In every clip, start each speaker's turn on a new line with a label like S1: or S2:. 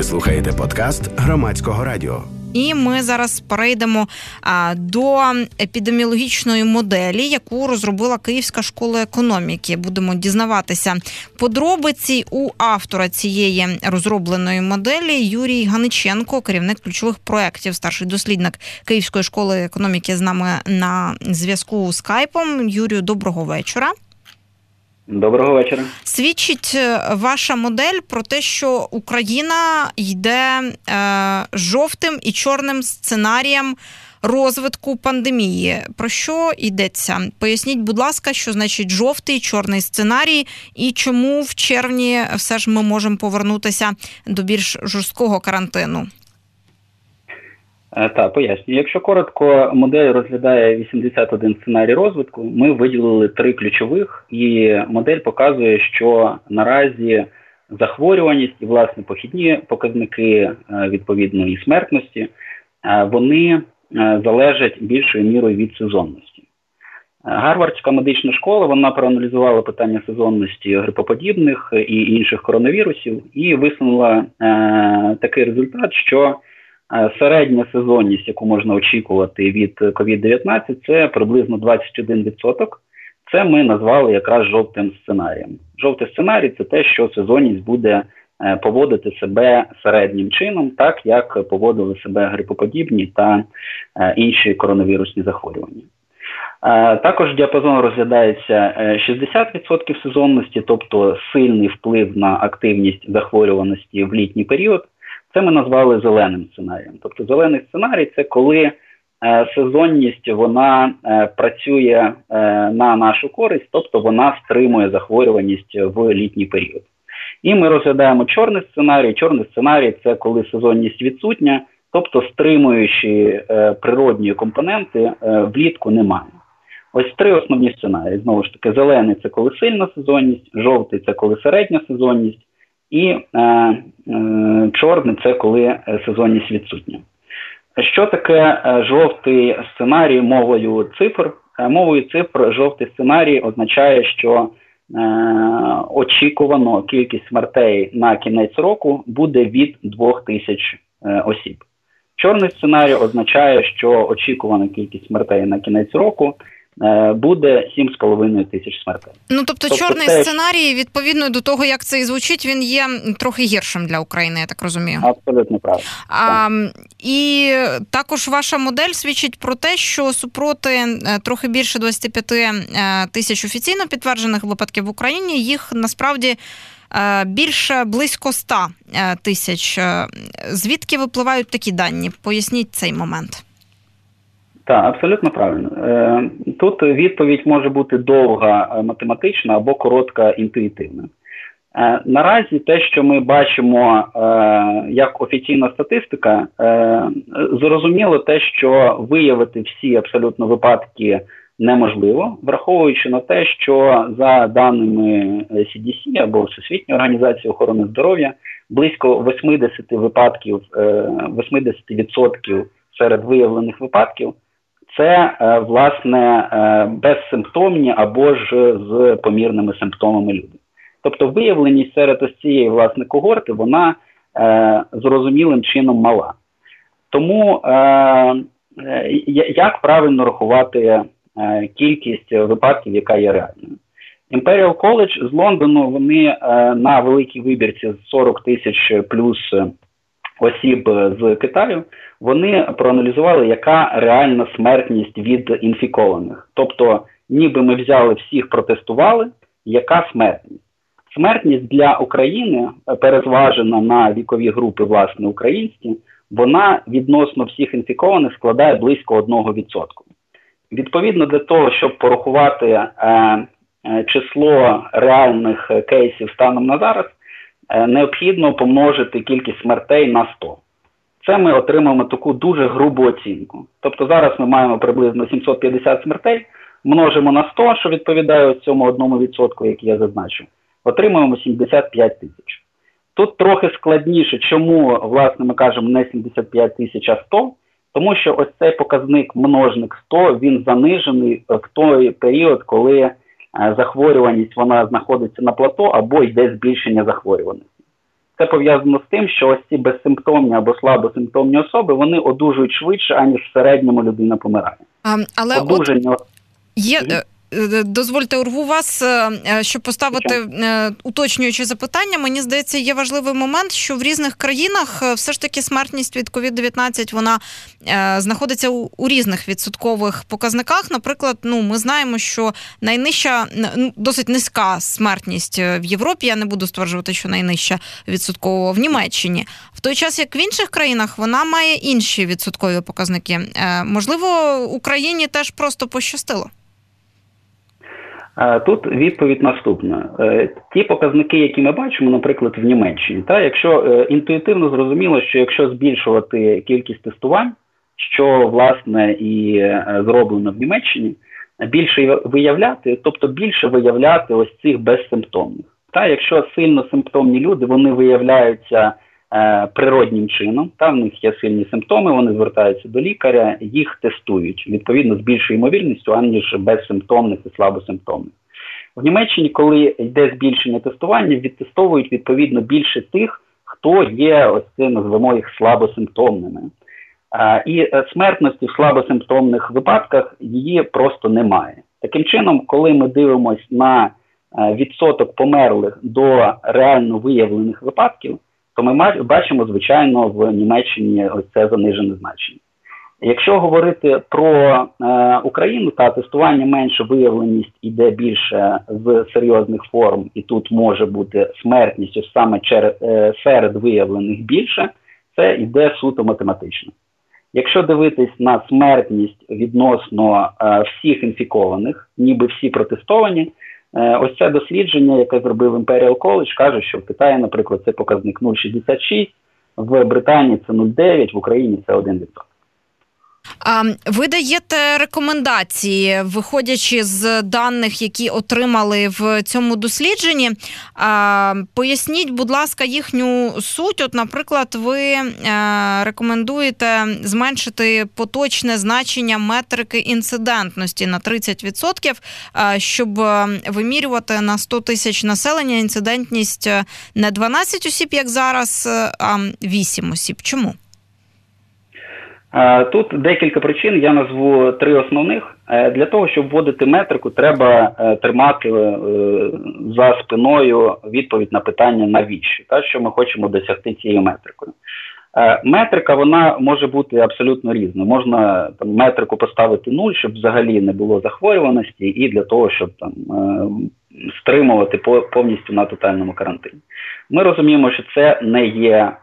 S1: Ви слухаєте подкаст Громадського радіо.
S2: І ми зараз перейдемо до епідеміологічної моделі, яку розробила Київська школа економіки. Будемо дізнаватися подробиці у автора цієї розробленої моделі Юрій Ганиченко, керівник ключових проєктів, старший дослідник Київської школи економіки з нами на зв'язку скайпом. Юрію, доброго вечора.
S3: Доброго вечора.
S2: Свідчить ваша модель про те, що Україна йде жовтим і чорним сценарієм розвитку пандемії. Про що йдеться? Поясніть, будь ласка, що значить жовтий і чорний сценарій і чому в червні все ж ми можемо повернутися до більш жорсткого карантину?
S3: Так, пояснюю. Якщо коротко, модель розглядає 81 сценарій розвитку. Ми виділили 3 ключових, і модель показує, що наразі захворюваність і, власне, похідні показники, відповідно, і смертності, вони залежать більшою мірою від сезонності. Гарвардська медична школа, вона проаналізувала питання сезонності грипоподібних і інших коронавірусів і висунула такий результат, що середня сезонність, яку можна очікувати від COVID-19, це приблизно 21%. Це ми назвали якраз жовтим сценарієм. Жовтий сценарій – це те, що сезонність буде поводити себе середнім чином, так як поводили себе грипоподібні та інші коронавірусні захворювання. Також діапазон розглядається 60% сезонності, тобто сильний вплив на активність захворюваності в літній період. Це ми назвали зеленим сценарієм. Тобто зелений сценарій – це коли сезонність вона працює на нашу користь, тобто вона стримує захворюваність в літній період. І ми розглядаємо чорний сценарій. Чорний сценарій – це коли сезонність відсутня, тобто стримуючі природні компоненти влітку немає. Ось 3 основні сценарії. Знову ж таки, зелений – це коли сильна сезонність, жовтий – це коли середня сезонність, і чорний – це коли сезонність відсутня. Що таке жовтий сценарій мовою цифр? Мовою цифр жовтий сценарій означає, що очікувано кількість смертей на кінець року буде від 2000 осіб. Чорний сценарій означає, що очікувана кількість смертей на кінець року буде 7,5 тисяч смертей.
S2: Тобто чорний сценарій, відповідно до того, як це і звучить, він є трохи гіршим для України, я так розумію.
S3: Абсолютно правильно.
S2: І також ваша модель свідчить про те, що супроти трохи більше 25 тисяч офіційно підтверджених випадків в Україні, їх насправді більше близько 100 тисяч. Звідки випливають такі дані? Поясніть цей момент.
S3: Так, абсолютно правильно. Тут відповідь може бути довга математична або коротка інтуїтивна. Наразі те, що ми бачимо як офіційна статистика, зрозуміло те, що виявити всі абсолютно випадки неможливо, враховуючи на те, що за даними CDC або Всесвітньої організації охорони здоров'я, близько 80% серед виявлених випадків це, власне, безсимптомні або ж з помірними симптомами люди. Тобто виявленість серед ось цієї, власне, когорти, вона зрозумілим чином мала. Тому як правильно рахувати кількість випадків, яка є реальною? Imperial College з Лондону, вони на великій вибірці з 40 тисяч плюс осіб з Китаю, вони проаналізували, яка реальна смертність від інфікованих. Тобто, ніби ми взяли всіх, протестували, яка смертність. Смертність для України, перезважена на вікові групи, власне, українські, вона відносно всіх інфікованих складає близько 1%. Відповідно, для того, щоб порахувати число реальних кейсів станом на зараз, необхідно помножити кількість смертей на 100. Це ми отримаємо таку дуже грубу оцінку. Тобто зараз ми маємо приблизно 750 смертей, множимо на 100, що відповідає цьому 1%, який я зазначив, отримуємо 75 тисяч. Тут трохи складніше, чому, власне, ми кажемо не 75 тисяч, а 100, тому що ось цей показник множник 100, він занижений в той період, коли захворюваність вона знаходиться на плато або йде збільшення захворюваності. це пов'язано з тим, що ось ці безсимптомні або слабосимптомні особи, вони одужують швидше, аніж в середньому людина помирає.
S2: Але
S3: одужання...
S2: Дозвольте, урву вас, щоб поставити уточнюючі запитання. Мені здається, є важливий момент, що в різних країнах все ж таки смертність від COVID-19, вона знаходиться у різних відсоткових показниках. Наприклад, ми знаємо, що найнижча, досить низька смертність в Європі, я не буду стверджувати, що найнижча відсотково в Німеччині. В той час, як в інших країнах, вона має інші відсоткові показники. Можливо, Україні теж просто пощастило?
S3: Тут відповідь наступна. Ті показники, які ми бачимо, наприклад, в Німеччині, якщо інтуїтивно зрозуміло, що якщо збільшувати кількість тестувань, що, власне, і зроблено в Німеччині, більше виявляти, тобто більше виявляти ось цих безсимптомних. Якщо сильно симптомні люди, вони виявляються природнім чином, в них є сильні симптоми, вони звертаються до лікаря, їх тестують, відповідно, з більшою ймовірністю, аніж безсимптомних і слабосимптомних. В Німеччині, коли йде збільшення тестування, відтестовують, відповідно, більше тих, хто є, ось це, назвемо їх, слабосимптомними. І смертності в слабосимптомних випадках її просто немає. Таким чином, коли ми дивимося на відсоток померлих до реально виявлених випадків, то ми бачимо, звичайно, в Німеччині ось це занижене значення. Якщо говорити про Україну, тестування менше, виявленість іде більше з серйозних форм, і тут може бути смертність саме серед виявлених більше, це йде суто математично. Якщо дивитись на смертність відносно всіх інфікованих, ніби всі протестовані, ось це дослідження, яке зробив Imperial College, каже, що в Китаї, наприклад, це показник 0,66, в Британії це 0,9, в Україні це 1%.
S2: Ви даєте рекомендації, виходячи з даних, які отримали в цьому дослідженні. Поясніть, будь ласка, їхню суть. От, наприклад, ви рекомендуєте зменшити поточне значення метрики інцидентності на 30%, щоб вимірювати на 100 тисяч населення інцидентність не 12 осіб, як зараз, а 8 осіб. Чому?
S3: Тут декілька причин, я назву 3 основних. Для того, щоб вводити метрику, треба тримати за спиною відповідь на питання навіщо, що ми хочемо досягти цією метрикою. Метрика, вона може бути абсолютно різною. Можна метрику поставити 0, щоб взагалі не було захворюваності, і для того, щоб стримувати повністю на тотальному карантині. Ми розуміємо, що це не є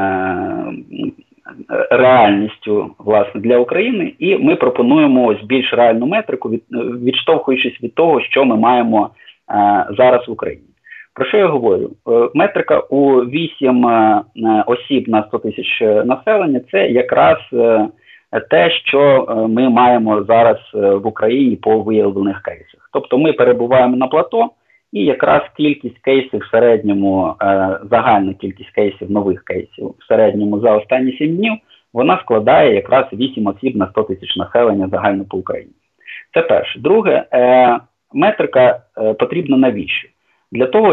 S3: реальністю, власне, для України, і ми пропонуємо ось більш реальну метрику, відштовхуючись від того, що ми маємо зараз в Україні. Про що я говорю? Метрика у 8 осіб на 100 тисяч населення – це якраз те, що ми маємо зараз в Україні по виявлених кейсах. Тобто ми перебуваємо на плато, і якраз кількість кейсів в середньому, загальна кількість кейсів, нових кейсів в середньому за останні 7 днів, вона складає якраз 8 осіб на 100 тисяч населення загально по Україні. Це перше. Друге, метрика потрібна навіщо? Для того,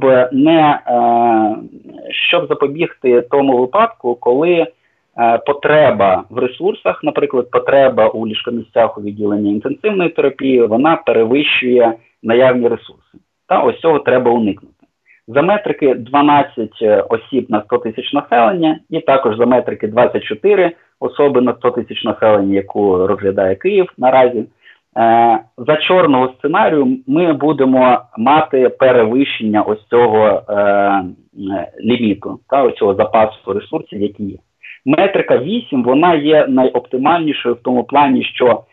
S3: щоб запобігти тому випадку, коли потреба в ресурсах, наприклад, потреба у ліжкомісцях у відділенні інтенсивної терапії, вона перевищує наявні ресурси. Ось цього треба уникнути. За метрики 12 осіб на 100 тисяч населення і також за метрики 24 особи на 100 тисяч населення, яку розглядає Київ наразі, за чорного сценарію ми будемо мати перевищення ось цього ліміту, ось цього запасу ресурсів, які є. Метрика 8, вона є найоптимальнішою в тому плані, що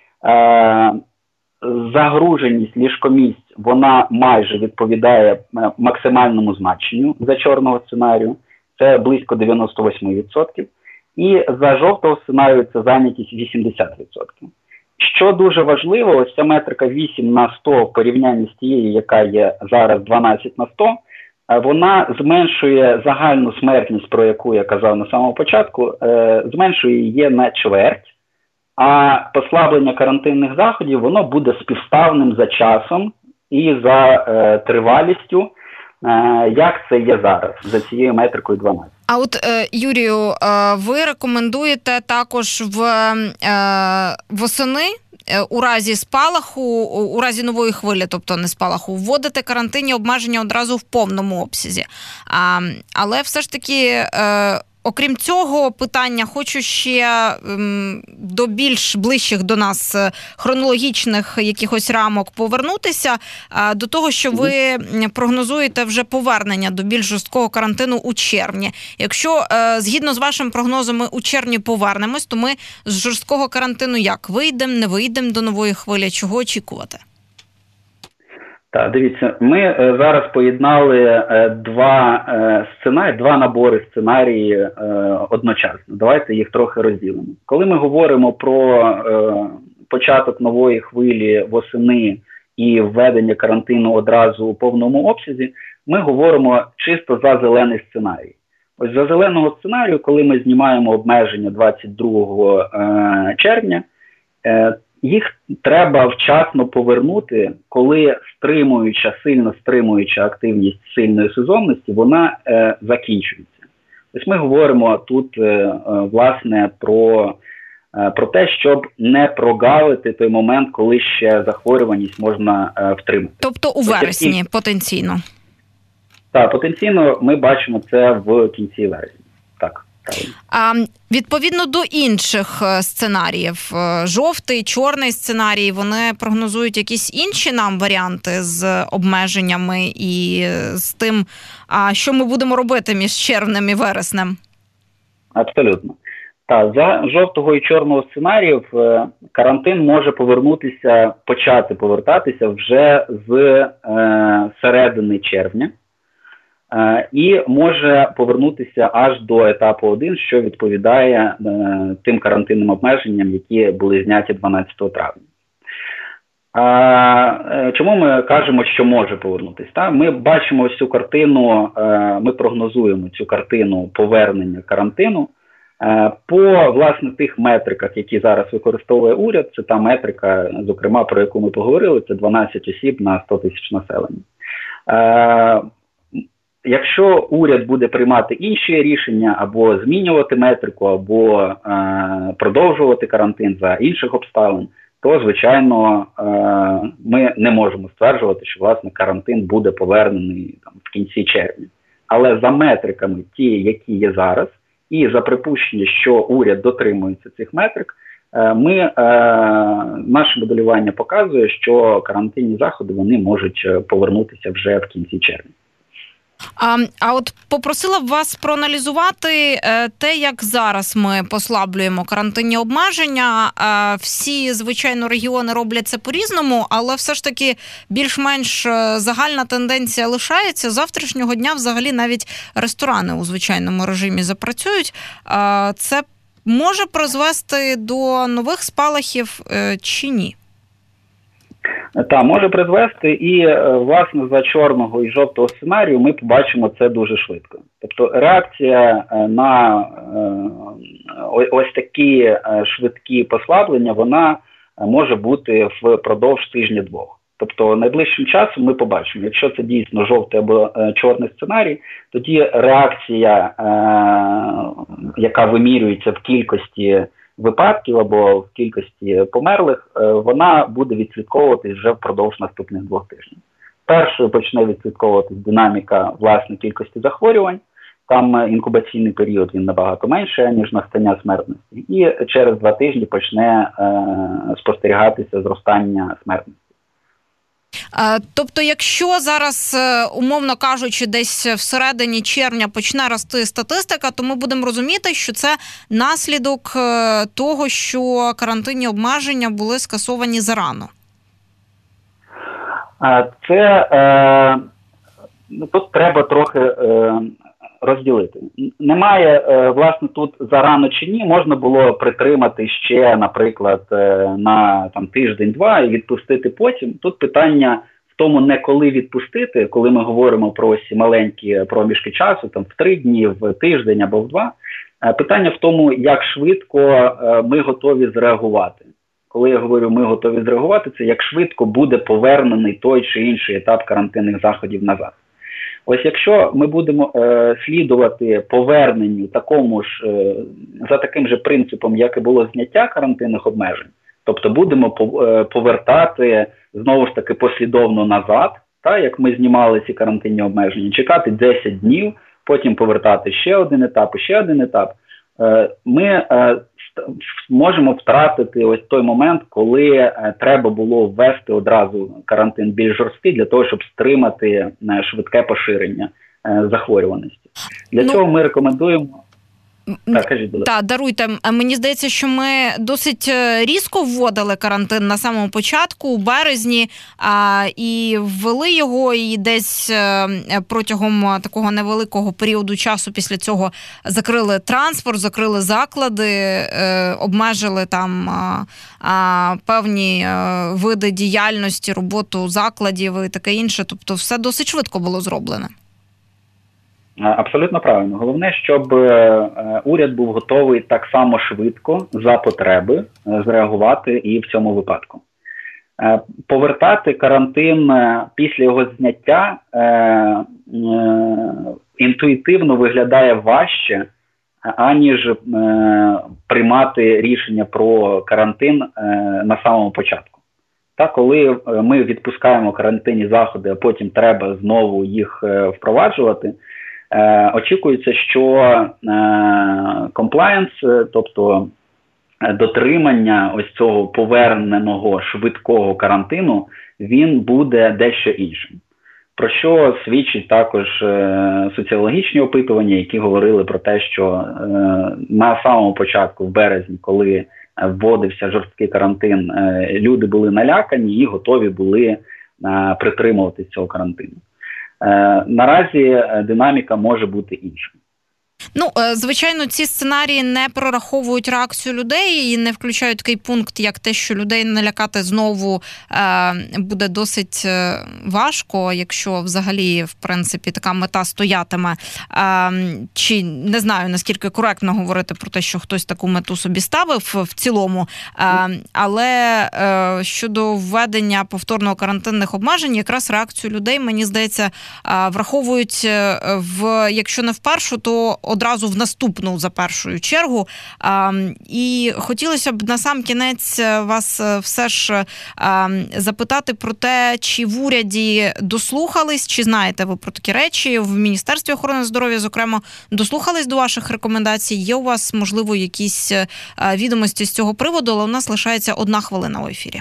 S3: загруженість ліжкомісць, вона майже відповідає максимальному значенню за чорного сценарію, це близько 98%, і за жовтого сценарію це зайнятість 80%. Що дуже важливо, ось ця метрика 8 на 100 в порівнянні з тією, яка є зараз 12 на 100, вона зменшує загальну смертність, про яку я казав на самому початку, зменшує її на чверть, а послаблення карантинних заходів, воно буде співставним за часом і за тривалістю як це є зараз за цією метрикою 12.
S2: А от, Юрію, ви рекомендуєте також восени у разі спалаху, у разі нової хвилі, тобто не спалаху, вводити карантинні обмеження одразу в повному обсязі. Але все ж таки, окрім цього питання, хочу ще до більш ближчих до нас хронологічних якихось рамок повернутися, до того, що ви прогнозуєте вже повернення до більш жорсткого карантину у червні. Якщо, згідно з вашим прогнозом, ми у червні повернемось, то ми з жорсткого карантину як? Вийдемо, не вийдемо до нової хвилі? Чого очікувати?
S3: Так, дивіться, ми зараз поєднали два набори сценарії одночасно. Давайте їх трохи розділимо. Коли ми говоримо про початок нової хвилі восени і введення карантину одразу у повному обсязі, ми говоримо чисто за зелений сценарій. Ось за зеленого сценарію, коли ми знімаємо обмеження 22 червня, їх треба вчасно повернути, коли сильно стримуюча активність сильної сезонності, вона закінчується. Тобто ми говоримо тут, власне, про те, щоб не прогавити той момент, коли ще захворюваність можна втримати.
S2: Тобто у вересні потенційно?
S3: Так, потенційно ми бачимо це в кінці вересня. Так.
S2: Відповідно до інших сценаріїв, жовтий, чорний сценарій, вони прогнозують якісь інші нам варіанти з обмеженнями і з тим, що ми будемо робити між червнем і вереснем?
S3: Абсолютно. Так, за жовтого і чорного сценаріїв карантин може почати повертатися вже з середини червня. І може повернутися аж до етапу 1, що відповідає тим карантинним обмеженням, які були зняті 12 травня. Чому ми кажемо, що може повернутися? Ми бачимо ось цю картину, ми прогнозуємо цю картину повернення карантину по, власне, тих метриках, які зараз використовує уряд. Це та метрика, зокрема, про яку ми поговорили, це 12 осіб на 100 тисяч населення. Якщо уряд буде приймати інші рішення, або змінювати метрику, або продовжувати карантин за інших обставин, то, звичайно, ми не можемо стверджувати, що, власне, карантин буде повернений в кінці червня. Але за метриками ті, які є зараз, і за припущення, що уряд дотримується цих метрик, наше моделювання показує, що карантинні заходи вони можуть повернутися вже в кінці червня.
S2: А от попросила б вас проаналізувати те, як зараз ми послаблюємо карантинні обмеження. Всі, звичайно, регіони роблять це по-різному, але все ж таки більш-менш загальна тенденція лишається. З завтрашнього дня взагалі навіть ресторани у звичайному режимі запрацюють. Це може призвести до нових спалахів чи ні?
S3: Так, може призвести, і, власне, за чорного і жовтого сценарію ми побачимо це дуже швидко. Тобто реакція на ось такі швидкі послаблення, вона може бути впродовж тижня-двох. Тобто найближчим часом ми побачимо, якщо це дійсно жовтий або чорний сценарій, тоді реакція, яка вимірюється в кількості випадків або в кількості померлих, вона буде відслідковуватись вже впродовж наступних 2 тижнів. Першою почне відслідковуватись динаміка власне кількості захворювань, там інкубаційний період він набагато менше, ніж настання смертності, і через 2 тижні почне спостерігатися зростання смертності.
S2: Тобто, якщо зараз, умовно кажучи, десь всередині червня почне рости статистика, то ми будемо розуміти, що це наслідок того, що карантинні обмеження були скасовані зарано.
S3: Тут треба трохи розділити. Немає, власне, тут зарано чи ні, можна було притримати ще, наприклад, на тиждень-два і відпустити потім. Тут питання в тому, не коли відпустити, коли ми говоримо про ці маленькі проміжки часу, в 3 дні, в тиждень або в 2. Питання в тому, як швидко ми готові зреагувати. Коли я говорю, ми готові зреагувати, це як швидко буде повернений той чи інший етап карантинних заходів назад. Ось якщо ми будемо слідувати поверненню такому ж, за таким же принципом, як і було зняття карантинних обмежень, тобто будемо повертати знову ж таки послідовно назад, так, як ми знімали ці карантинні обмеження, чекати 10 днів, потім повертати ще один етап, ми можемо втратити ось той момент, коли треба було ввести одразу карантин більш жорсткий для того, щоб стримати швидке поширення захворюваності. Для цього ми рекомендуємо...
S2: Так, даруйте. Мені здається, що ми досить різко вводили карантин на самому початку, у березні, і ввели його, і десь протягом такого невеликого періоду часу після цього закрили транспорт, закрили заклади, обмежили там певні види діяльності, роботу закладів і таке інше. Тобто все досить швидко було зроблено.
S3: Абсолютно правильно. Головне, щоб уряд був готовий так само швидко за потреби зреагувати і в цьому випадку. Повертати карантин після його зняття інтуїтивно виглядає важче, аніж приймати рішення про карантин на самому початку. Так, коли ми відпускаємо карантинні заходи, а потім треба знову їх впроваджувати, очікується, що комплаєнс, тобто дотримання ось цього поверненого швидкого карантину, він буде дещо іншим. Про що свідчить також соціологічні опитування, які говорили про те, що на самому початку, в березні, коли вводився жорсткий карантин, люди були налякані і готові були притримуватись цього карантину. Наразі динаміка може бути іншою.
S2: Звичайно, ці сценарії не прораховують реакцію людей і не включають такий пункт, як те, що людей налякати знову буде досить важко, якщо взагалі, в принципі, така мета стоятиме. Чи не знаю, наскільки коректно говорити про те, що хтось таку мету собі ставив в цілому, але щодо введення повторного карантинних обмежень, якраз реакцію людей, мені здається, враховують, якщо не в першу, то одразу в наступну за першою чергу. І хотілося б на сам кінець вас все ж запитати про те, чи в уряді дослухались, чи знаєте ви про такі речі, в Міністерстві охорони здоров'я, зокрема, дослухались до ваших рекомендацій? Є у вас, можливо, якісь відомості з цього приводу, але у нас лишається 1 хвилина в ефірі.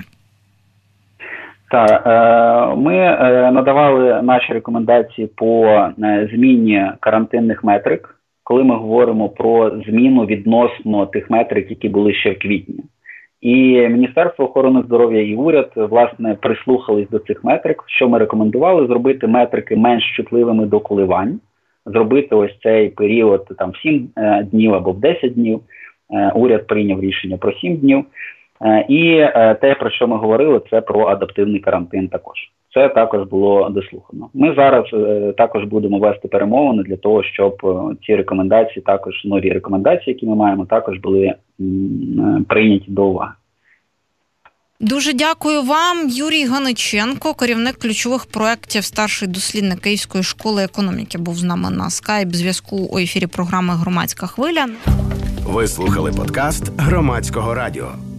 S3: Так, ми надавали наші рекомендації по зміні карантинних метрик, коли ми говоримо про зміну відносно тих метрик, які були ще в квітні. І Міністерство охорони здоров'я і уряд, власне, прислухались до цих метрик. Що ми рекомендували? Зробити метрики менш чутливими до коливань, зробити ось цей період там, в 7 днів або в 10 днів. Уряд прийняв рішення про 7 днів. І те, про що ми говорили, це про адаптивний карантин також. Це також було дослухано. Ми зараз також будемо вести перемовини для того, щоб ці рекомендації, також нові рекомендації, які ми маємо, також були прийняті до уваги.
S2: Дуже дякую вам. Юрій Ганиченко, керівник ключових проєктів, старший дослідник Київської школи економіки, був з нами на скайп-зв'язку у ефірі програми «Громадська хвиля».
S1: Ви слухали подкаст Громадського радіо.